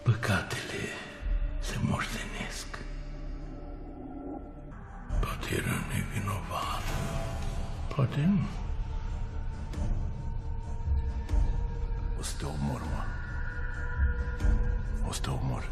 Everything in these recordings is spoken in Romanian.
Păcatele se moștenesc. Poate era nevinovat, poate nu. O să te omor, mă. O să te omor.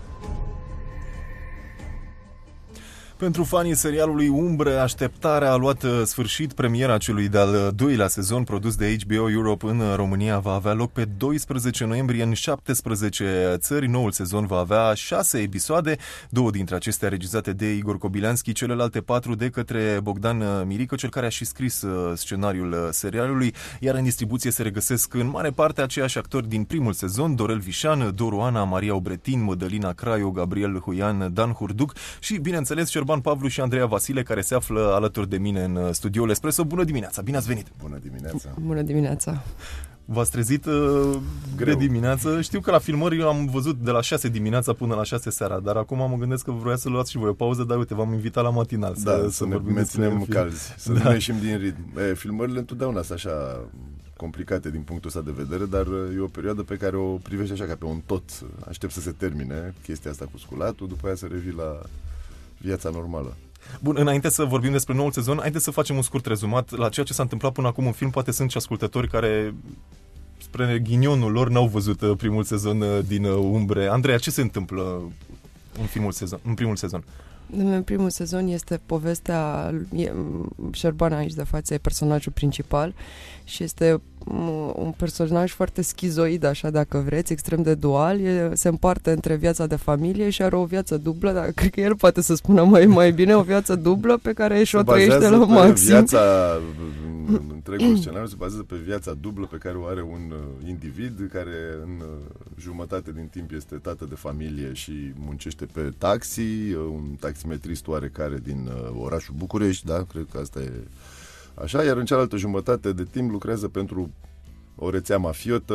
Pentru fanii serialului Umbre, așteptarea a luat sfârșit. Premiera celui de-al doilea sezon produs de HBO Europe în România va avea loc pe 12 noiembrie în 17 țări. Noul sezon va avea 6 episoade, 2 dintre acestea regizate de Igor Kobilanski, celelalte 4 de către Bogdan Mirică, cel care a și scris scenariul serialului, iar în distribuție se regăsesc în mare parte aceiași actori din primul sezon: Dorel Vișan, Doru Ana, Maria Obretin, Mădălina Craiu, Gabriel Huian, Dan Hurduc și, bineînțeles, Șerban Pavlu și Andreea Vasile, care se află alături de mine în studioul Espresso. Bună dimineața, bine ați venit! Bună dimineața! Bună dimineața! V-ați trezit de dimineață? Știu că la filmări am văzut de la 6 dimineața până la 6 seara, dar acum mă gândesc că vroia să luați și voi o pauză, dar uite, v-am invitat la matinal să ne menținem calzi, să nu ieșim din ritm. Filmările întotdeauna sunt așa complicate din punctul ăsta de vedere, dar e o perioadă pe care o privești așa ca pe un tot. Aștept să se termine chestia asta cu sculatul, după aia să revii la viața normală. Bun, înainte să vorbim despre noul sezon, haideți să facem un scurt rezumat la ceea ce s-a întâmplat până acum în film. Poate sunt și ascultători care, spre ghinionul lor, n-au văzut primul sezon din Umbre. Andreea, ce se întâmplă în primul sezon? În primul sezon este povestea, Șerban aici de față e personajul principal și este un personaj foarte schizoid, așa dacă vreți, extrem de dual, se împarte între viața de familie și are o viață dublă, dar cred că el poate să spună mai bine, o viață dublă pe care și o trăiește la maxim. Întregul scenariu se bazează pe viața dublă pe care o are un individ care în jumătate din timp este tată de familie și muncește pe taxi, un taximetrist oarecare din orașul București, da, cred că asta e așa, iar în cealaltă jumătate de timp lucrează pentru o rețea mafiotă,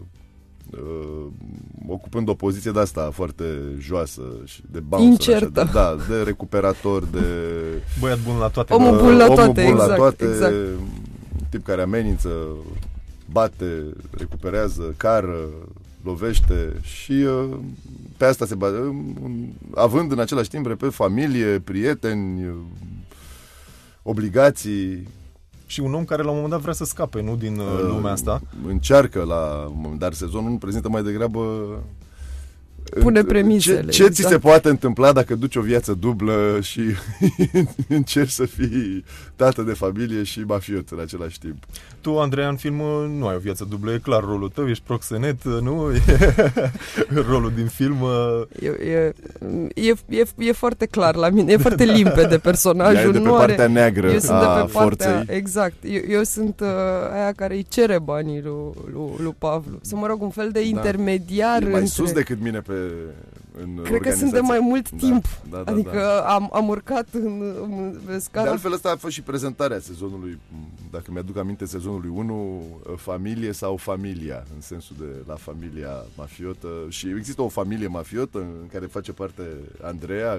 ocupând o poziție de asta foarte joasă și de bouncer, incertă. Așa, de recuperator, de băiat bun la toate. Omul bun la toate, exact. Exact. Tip care amenință, bate, recuperează, cară, lovește și pe asta se bazează, având în același timp, repet, familie, prieteni, obligații. Și un om care la un moment dat vrea să scape, nu, din lumea asta. Încearcă dar sezonul nu prezintă mai degrabă pune premisele. Ce ți se poate întâmpla dacă duci o viață dublă și încerci să fii tată de familie și mafiot în același timp? Tu, Andreea, în film nu ai o viață dublă, e clar rolul tău, ești proxenet, nu? Rolul din film... E foarte clar la mine, e foarte limpede personajul. Ea e de pe partea neagră a forței. Exact. Eu sunt aia care îi cere banii lui Pavlu. Să mă rog, un fel de intermediar. E mai sus decât mine în cred că sunt de mai mult timp. Da. Am urcat în scara. De altfel, asta a fost și prezentarea sezonului, dacă mi-aduc aminte, sezonului 1, familie sau familia, în sensul de la familia mafiotă. Și există o familie mafiotă în care face parte Andreea,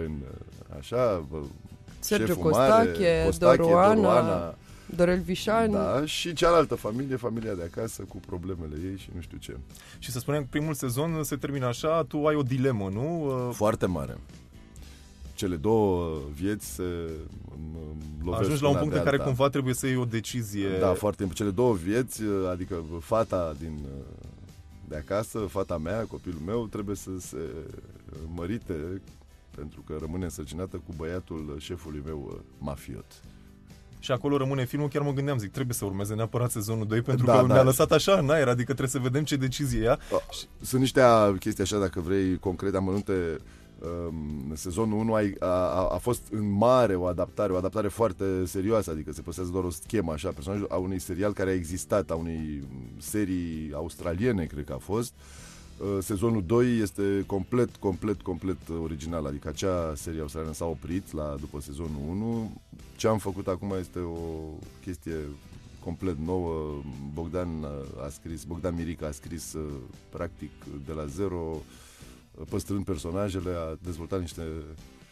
Sergiu Costache, Doru Ana, Dorel Vișan. Da, și cealaltă familie, familia de acasă, cu problemele ei și nu știu ce. Și să spunem că primul sezon se termină așa, tu ai o dilemă, nu? Foarte mare. Cele două vieți se lovesc. Ajungi la un punct în care cumva trebuie să iei o decizie. Da, foarte. Cele două vieți, adică fata de acasă, fata mea, copilul meu, trebuie să se mărite, pentru că rămâne însărcinată cu băiatul șefului meu mafiot. Și acolo rămâne filmul, chiar mă gândeam, trebuie să urmeze neapărat sezonul 2, pentru că ne-a lăsat așa în aer, adică trebuie să vedem ce decizie ia. Sunt niște chestii așa, dacă vrei, concrete, amănunte. Sezonul 1 a fost în mare o adaptare foarte serioasă, adică se păstrează doar o schemă așa, personajul a unui serial care a existat, a unei serii australiene, cred că a fost. Sezonul 2 este complet original, adică acea serie australiană s-a oprit după sezonul 1. Ce am făcut acum este o chestie complet nouă. Bogdan Mirică a scris practic de la zero, păstrând personajele, a dezvoltat niște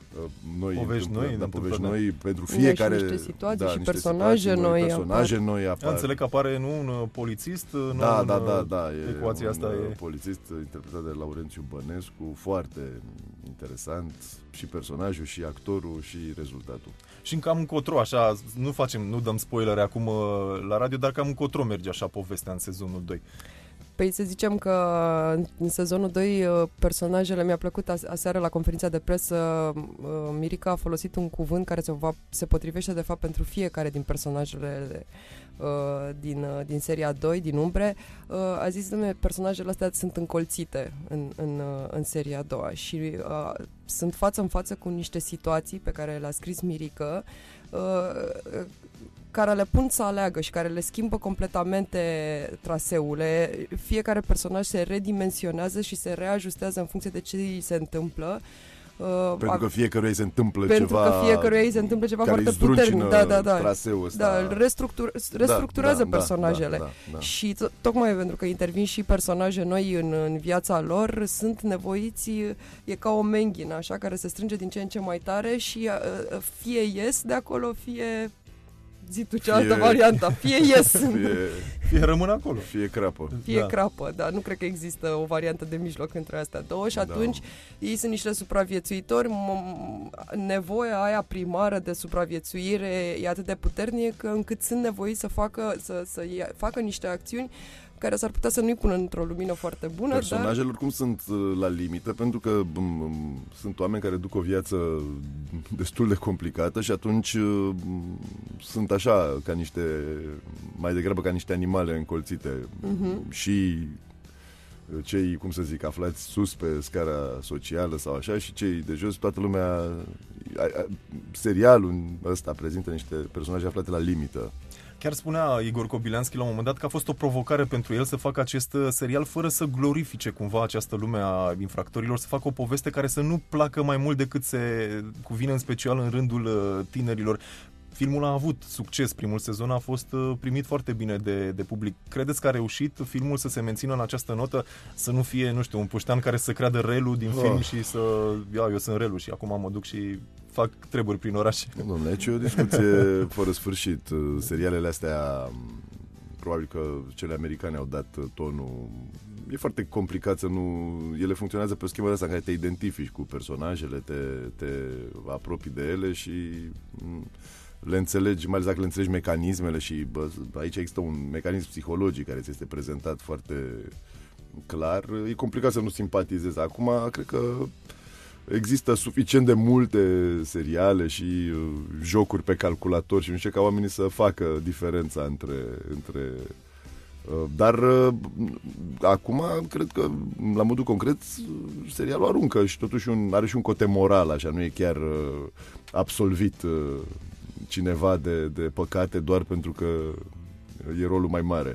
Povești noi, povești noi pentru Fiecare, fiecare... niște situații și niște personaje noi personaje noi apar. Înțeleg că apare un polițist, Da, ecuația un asta e... polițist interpretat de Laurențiu Bănescu, foarte interesant, și personajul, și actorul, și rezultatul. Și cam încotro, așa, nu dăm spoilere acum la radio, dar cam încotro merge așa povestea în sezonul 2. Păi să zicem că în sezonul 2 personajele, mi-a plăcut aseară la conferința de presă, Mirica a folosit un cuvânt care se potrivește de fapt pentru fiecare din personajele din seria 2, din Umbre. A zis, dom'le, personajele astea sunt încolțite în seria a doua și sunt față în față cu niște situații pe care le-a scris Mirica, care le pun să aleagă și care le schimbă completamente traseule. Fiecare personaj se redimensionează și se reajustează în funcție de ce îi se întâmplă. Pentru că fiecăruia se întâmplă ceva foarte puternic. Traseul ăsta. Da, restructurează personajele. Și tocmai pentru că intervin și personaje noi în viața lor, sunt nevoiți, e ca o menghină, așa, care se strânge din ce în ce mai tare și fie ies de acolo, fie... Zi tu cealaltă variantă, fie ies. Fie rămân acolo. Fie crapă. Crapă, dar nu cred că există o variantă de mijloc între astea două și atunci ei sunt niște supraviețuitori, nevoia aia primară de supraviețuire e atât de puternică încât sunt nevoiți să facă niște acțiuni care s-ar putea să nu-i pună într-o lumină foarte bună. Personajele oricum sunt la limită, pentru că sunt oameni care duc o viață destul de complicată și atunci sunt așa, mai degrabă ca niște animale încolțite. Și cei, aflați sus pe scara socială sau așa, și cei de jos, toată lumea... Serialul ăsta prezintă niște personaje aflate la limită. Chiar spunea Igor Kobileanski la un moment dat că a fost o provocare pentru el să facă acest serial fără să glorifice cumva această lume a infractorilor, să facă o poveste care să nu placă mai mult decât se cuvine, în special în rândul tinerilor. Filmul a avut succes, primul sezon a fost primit foarte bine de public. Credeți că a reușit filmul să se mențină în această notă, să nu fie, nu știu, un puștean care să creadă relul din film și să... eu sunt relul și acum mă duc și fac treburi prin oraș. Dom'le, aici e o discuție fără sfârșit. Serialele astea, probabil că cele americane au dat tonul. E foarte complicat să nu... Ele funcționează pe o schemă de asta în care te identifici cu personajele, te apropii de ele și le înțelegi, mai ales dacă le înțelegi mecanismele și aici există un mecanism psihologic care ți este prezentat foarte clar. E complicat să nu simpatizezi. Acum, cred că există suficient de multe seriale și jocuri pe calculator și nu știu, ca oamenii să facă diferența între dar acum cred că la modul concret serialul aruncă și totuși are și un cote moral, așa, nu e chiar absolvit cineva de păcate doar pentru că e rolul mai mare.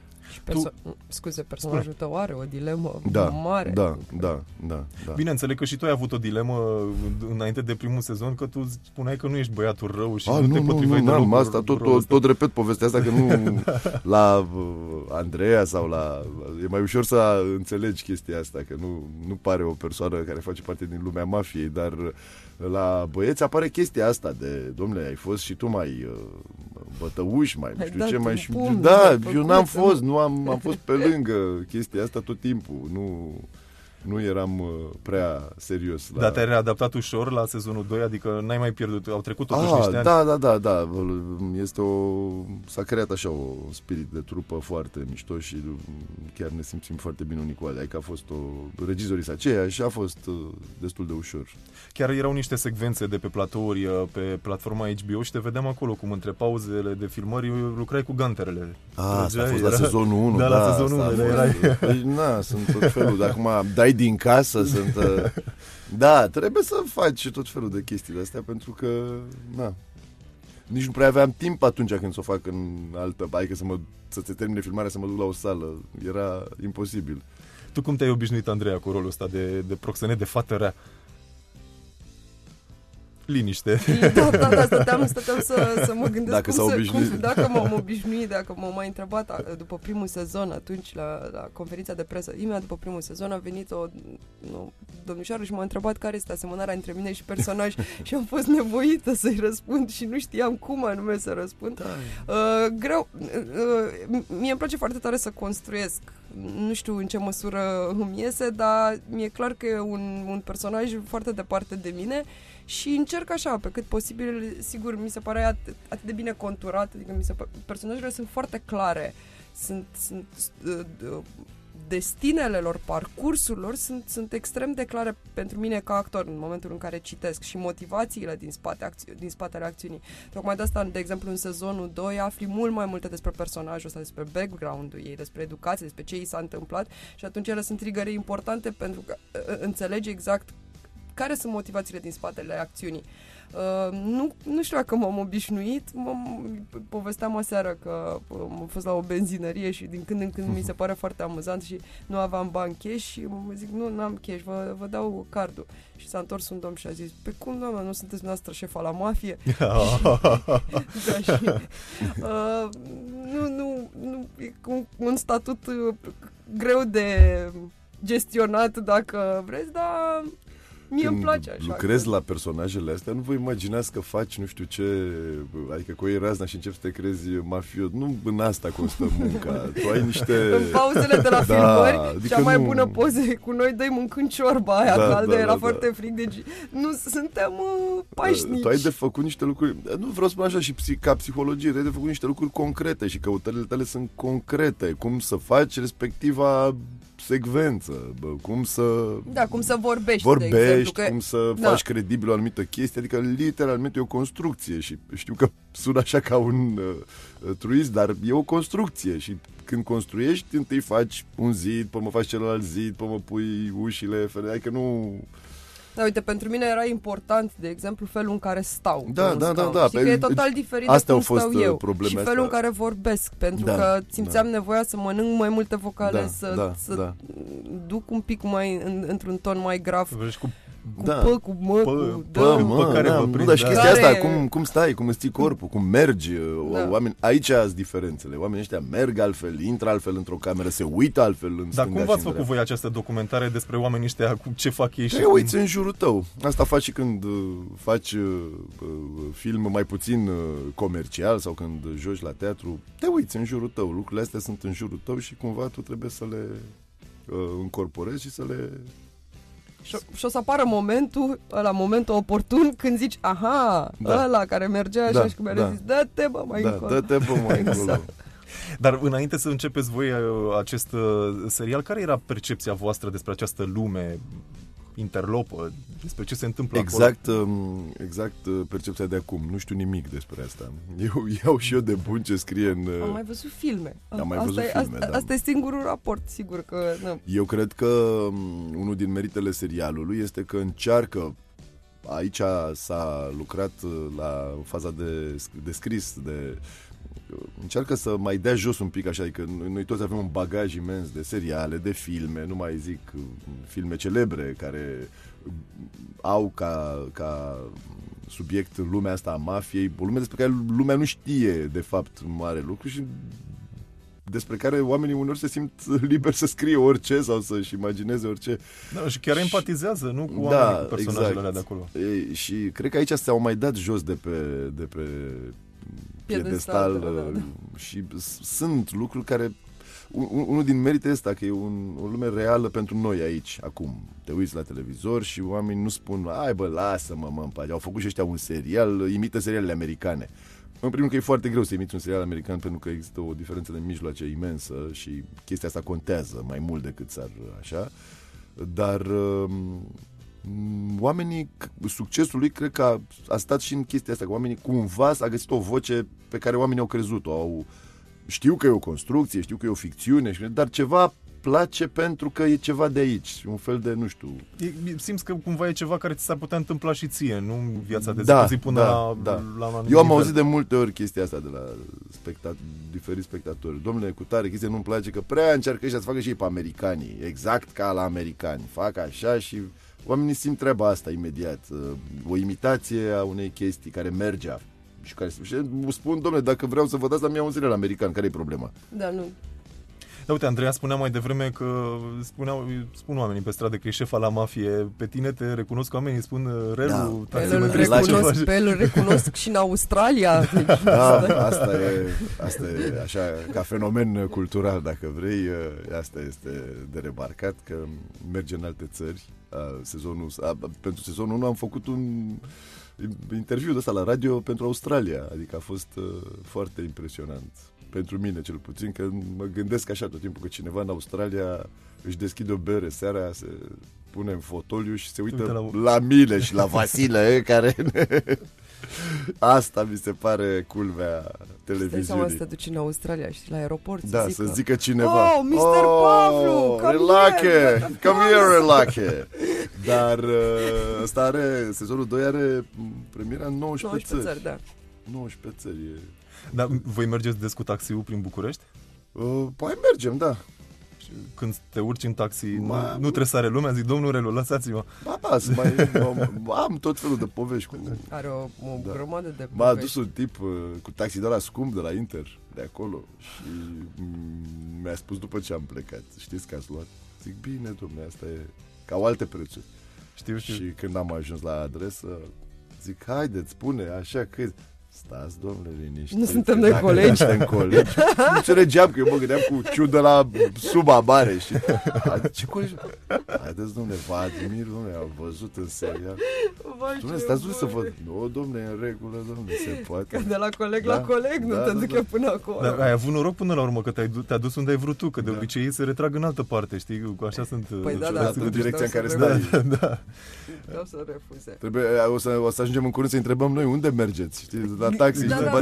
Personajul tău are o dilemă mare. Da. Bine, înțeleg că și tu ai avut o dilemă înainte de primul sezon, că tu spuneai că nu ești băiatul rău și nu te potriveai deloc. Asta tot repet povestea asta, că nu la Andreea sau e mai ușor să înțelegi chestia asta, că nu pare o persoană care face parte din lumea mafiei, dar la băieți apare chestia asta de, dom'le, ai fost și tu mai bătăuș, mai nu știu ce, mai... Eu n-am fost, am fost pe lângă chestia asta tot timpul, nu eram prea serios. Dar te-ai readaptat ușor la sezonul 2, adică n-ai mai pierdut, au trecut totuși niște ani. Da. S-a creat așa un spirit de trupă foarte mișto și chiar ne simțim foarte bine unii cu alții. Adică a fost regizorii aceia și a fost destul de ușor. Chiar erau niște secvențe de pe platouri pe platforma HBO și te vedeam acolo cum între pauzele de filmări lucrai cu ganterele. Asta a fost la sezonul 1. La sezonul 1. Sunt tot felul de acum dai din casă, da, trebuie să faci tot felul de chestiile astea, pentru că nici nu prea aveam timp atunci când să o fac în altă, adică să se termine filmarea, să mă duc la o sală, era imposibil. Tu cum te-ai obișnuit, Andreea, cu rolul ăsta de proxenet, de fată rea? Liniște. Da, stăteam să mă gândesc Dacă s-a obișnuit. dacă m-am obișnuit, dacă m-am mai întrebat după primul sezon, atunci la conferința de presă, imediat după primul sezon a venit o domnișoară și m-a întrebat care este asemănarea între mine și personaj și am fost nevoită să-i răspund și nu știam cum anume să răspund. Greu. Mie îmi place foarte tare să construiesc. Nu știu în ce măsură îmi iese, dar mi-e clar că e un personaj foarte departe de mine și încerc așa, pe cât posibil, sigur, mi se pare atât de bine conturat, adică personajele sunt foarte clare, sunt destinele lor, parcursul lor sunt extrem de clare pentru mine ca actor în momentul în care citesc și motivațiile din spatele acțiunii. Tocmai de asta, de exemplu, în sezonul 2 afli mult mai multe despre personajul ăsta, despre background-ul ei, despre educație, despre ce i s-a întâmplat și atunci ele sunt trigăre importante pentru că înțelegi exact care sunt motivațiile din spatele acțiunii. Nu știu dacă m-am obișnuit, povesteam aseară că am fost la o benzinărie și din când în când mi se pare foarte amuzant și nu aveam bani cash și mă zic, nu am cash, vă dau cardul. Și s-a întors un domn și a zis, pe cum, doamna, nu sunteți noastră șefa la mafie? Nu, e un statut greu de gestionat dacă vreți, dar mie îmi place așa. Lucrezi la personajele astea, nu vă imaginați că faci nu știu ce, adică cu ei razna și începi să te crezi mafiot. Nu în asta constă munca. Tu ai niște... În pauzele de la filmări, adică cea mai bună poză cu noi doi mâncând ciorba aia caldă, era foarte frig, deci nu suntem pașnici. Tu ai de făcut niște lucruri, nu vreau să spun așa și ca psihologie, ai de făcut niște lucruri concrete și căutările tale sunt concrete. Cum să faci respectiva secvență, cum să vorbești, de exemplu, cum să faci credibil o anumită chestie, adică literalmente e o construcție și știu că sună așa ca un truism, dar e o construcție și când construiești, întâi faci un zid, până mă faci celălalt zid, până mă pui ușile, adică nu... Da, uite, pentru mine era important, de exemplu, felul în care stau. Da. Știi că e total diferit de cum stau eu. Și felul în care vorbesc, pentru că simțeam nevoia să mănânc mai multe vocale, să duc un pic mai într-un ton mai grav. Cu mă, și chestia asta, cum stai, cum îți ții corpul, cum mergi, oameni, aici sunt diferențele. Oamenii ăștia merg altfel, intră altfel într-o cameră, se uită altfel în stânga. Dar cum v-ați făcut voi această documentare despre oamenii ăștia, cu ce fac ei? Te uiți în jurul tău. Asta faci și când faci film mai puțin comercial sau când joci la teatru. Te uiți în jurul tău, lucrurile astea sunt în jurul tău și cumva tu trebuie să le încorporezi și să le... Și o să apară momentul oportun când zici, ăla care mergea așa și cum mi-a zis, dă-te bă mai încolo. Dă-te bă mai încolo. Dar înainte să începeți voi acest serial, care era percepția voastră despre această lume interlopă, despre ce se întâmplă acolo? Exact percepția de acum. Nu știu nimic despre asta. Eu iau și eu de bun ce scrie în... Am mai văzut filme. Da. Asta e singurul raport, sigur că... Nu. Eu cred că unul din meritele serialului este că încearcă, aici s-a lucrat la faza de scris, încearcă să mai dea jos un pic așa, adică noi toți avem un bagaj imens de seriale, de filme, nu mai zic filme celebre care au ca subiect lumea asta a mafiei, o lume despre care lumea nu știe de fapt mare lucru și despre care oamenii uneori se simt liberi să scrie orice sau să-și imagineze orice. Da, și chiar empatizează, nu? Cu oamenii, cu personajele alea de acolo. Și cred că aici s-au mai dat jos de pe piedestal și sunt lucruri care unul din merite ăsta că e o lume reală pentru noi aici, acum. Te uiți la televizor și oamenii nu spun, hai bă, lasă-mă, în pace. Au făcut și ăștia un serial, imită serialele americane. În primul rând că e foarte greu să imiți un serial american pentru că există o diferență de mijloace imensă și chestia asta contează mai mult decât s-ar așa, dar oamenii, succesul lui cred că a stat și în chestia asta, că oamenii cumva s-a găsit o voce pe care oamenii au crezut-o. Știu că e o construcție, știu că e o ficțiune, dar ceva place pentru că e ceva de aici, un fel de, nu știu... Simți că cumva e ceva care ți s-ar putea întâmpla și ție, nu în viața de zi cu zi până la Eu am auzit de multe ori chestia asta de la diferiți spectatori. Domnule, cu tare chestia nu-mi place că prea încearcă ăștia să facă și ei pe americanii, exact ca la americani. Fac așa și oamenii simt treaba asta imediat. O imitație a unei chestii care mergea. Și care spun, domnule, dacă vreau să vă dați la mine un serial american, care e problema? Da, nu. Da, uite, Andreea spunea mai devreme că spun oamenii pe stradă că e șefa la mafie. Pe tine te recunosc oamenii, spun Relu, pe el îl recunosc și în Australia. Deci, da, asta e așa, ca fenomen cultural, dacă vrei, asta este de remarcat, că merge în alte țări. Pentru sezonul 1 am făcut un interviu de ăsta la radio pentru Australia, adică a fost foarte impresionant. Pentru mine, cel puțin, că mă gândesc așa tot timpul că cineva în Australia își deschide o bere seara, se pune în fotoliu și se uită la mine și la Vasile, care... Asta mi se pare culmea televiziunii. Stai seama să te duci în Australia și la aeroport să zică cineva: Oh, Mr. Pavlu, come here, Relache. Dar ăsta sezonul 2 are premiera în 19 țări. Da. 19 țări. Dar voi mergeți des cu taxiul prin București? Păi mergem, da. Când te urci în taxi, nu trebuie să are lumea, zic, domnul Relu, lăsați-mă. Am tot felul de povești. Are o grămadă de povești. M-a adus un tip cu taxi de la scump, de la Inter, de acolo, și mi-a spus după ce am plecat: știți că ați luat? Zic, bine, dom'le, asta e, ca au alte prețuri. Știu. Și când am ajuns la adresă, zic, haideți, spune, așa că... Stați, domnule, liniștit. Nu suntem noi colegi. Suntem colegi. Nu înțelegeam, că eu mă gândeam cu ciudă la Suba Mare. Și... ce colegi? Haideți, domnule, vă admir, domnule, am văzut în serial. Domnule, stați să văd. Nu, domnule, în regulă, domnule, se poate. Că de la coleg la coleg, nu te duc eu până acolo. Dar ai avut noroc până la urmă că te-a dus unde ai vrut tu, că de obicei ei se retrag în altă parte, știi? Așa sunt. Păi în direcția în care stai. Da. Vreau să refuze. Trebuie, o să ajungem în curând să întrebăm noi unde mergeți, știi, la taxi.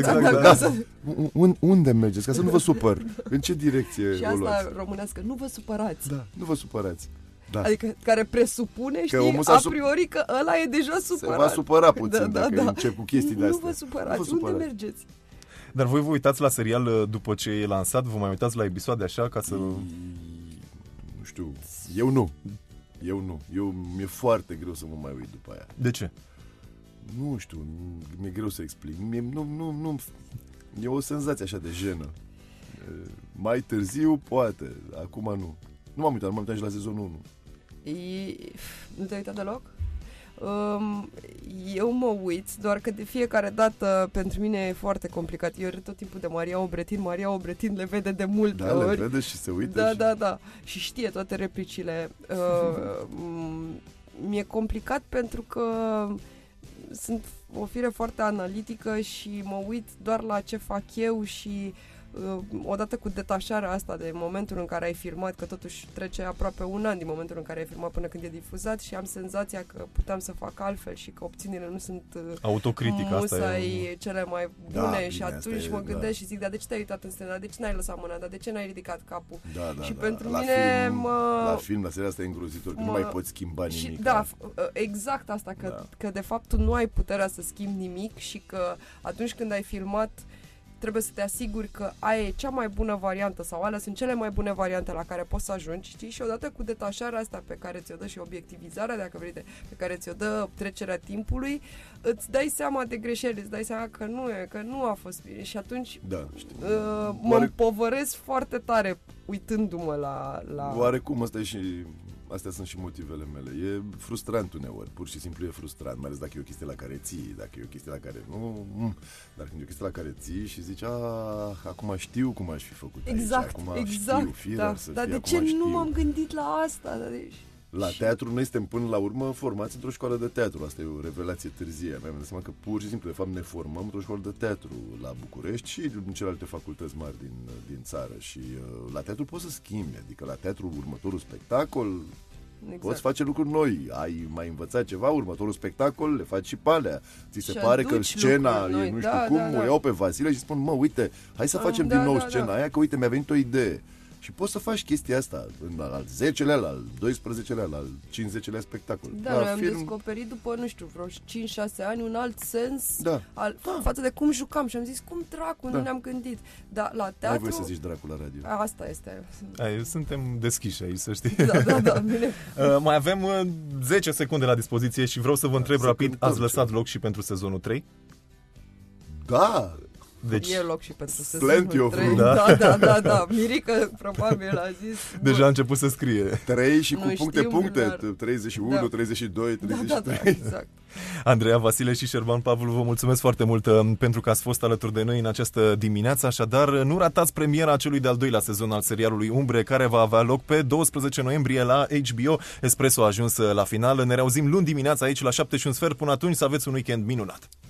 Unde mergeți, ca să nu vă supăr. În ce direcție și o asta luați? Românească, nu vă supărați. Da, nu vă supărați. Da. Adică care presupune, că știi, a priori că ăla e deja supărat. Se va supăra puțin dacă încep cu chestii de astea. Nu vă supărați, unde mergeți? Dar voi vă uitați la serial după ce e lansat? Vă mai uitați la episoade așa ca să... Nu știu, eu nu. Mi-e foarte greu să mă mai uit după aia. De ce? Nu știu, mi-e greu să explic. Nu, e o senzație așa de jenă. Mai târziu, poate. Acum nu. Nu m-am uitat și la sezonul 1. Nu te-ai uitat deloc? Eu mă uit, doar că de fiecare dată pentru mine e foarte complicat. Eu tot timpul de Maria Obretin le vede de multe ori. Le vede și se uită. Da. Și știe toate replicile. Mi-e complicat pentru că sunt o fire foarte analitică și mă uit doar la ce fac eu și odată cu detașarea asta de momentul în care ai filmat, că totuși trece aproape un an din momentul în care ai filmat până când e difuzat și am senzația că puteam să fac altfel și că opțiunile nu sunt autocritic, asta e cele mai bune și atunci mă gândesc și zic, dar de ce te-ai uitat în scenă, dar de ce n-ai lăsat mâna, dar de ce n-ai ridicat capul? Și pentru mine la film, la seria asta e îngrozitor, că nu mai poți schimba nimic. Da, exact asta, că de fapt tu nu ai puterea să schimbi nimic și că atunci când ai filmat trebuie să te asiguri că aia e cea mai bună variantă sau alea sunt cele mai bune variante la care poți să ajungi, știi? Și odată cu detașarea asta pe care ți-o dă și obiectivizarea, dacă vrei, pe care ți-o dă trecerea timpului, îți dai seama de greșeli, îți dai seama că nu a fost bine și atunci mă împovăresc foarte tare uitându-mă la... Oarecum astea sunt și motivele mele. E frustrant uneori, pur și simplu e frustrant, mai ales dacă e o chestie la care ții, dacă e o chestie la care nu... Dar când e o chestie la care ții și zici, acum știu cum aș fi făcut aici, acum știu, dar de ce nu m-am gândit la asta? La teatru noi suntem până la urmă formați într-o școală de teatru. Asta e o revelație târzie. Mi-am dat seama că pur și simplu, de fapt, ne formăm într-o școală de teatru la București și în celelalte facultăți mari din țară. Și la teatru poți să schimbi. Adică la teatru următorul spectacol poți face lucruri noi. Ai mai învățat ceva, următorul spectacol le faci și pe alea. Ți se pare că scena e nu știu cum, o iau pe Vasile și spun, uite, hai să facem din nou scena aia, că uite, mi-a venit o idee. Și poți să faci chestia asta al 10-lea, al 12-lea, al 50-lea spectacol. Da, noi am descoperit după, nu știu, vreo 5-6 ani un alt sens față de cum jucam și am zis, cum dracu, nu ne-am gândit. Dar la teatru... Ai voie să zici dracu la radio. Asta este. Suntem deschiși aici, să știi. Da, bine. Mai avem 10 secunde la dispoziție și vreau să vă întreb rapid, ați lăsat loc și pentru sezonul 3? Da! Deci, e loc și pentru sezonul 3. Da. Mirica probabil a zis. Deja a început să scrie. 3 și cu puncte. 31, 32, 33. Da, exact. Andreea Vasile și Șerban Pavlu, vă mulțumesc foarte mult pentru că ați fost alături de noi în această dimineață. Așadar, nu ratați premiera celui de-al doilea sezon al serialului Umbre, care va avea loc pe 12 noiembrie la HBO. Espresso a ajuns la final. Ne reauzim luni dimineața aici la 7:15. Până atunci să aveți un weekend minunat.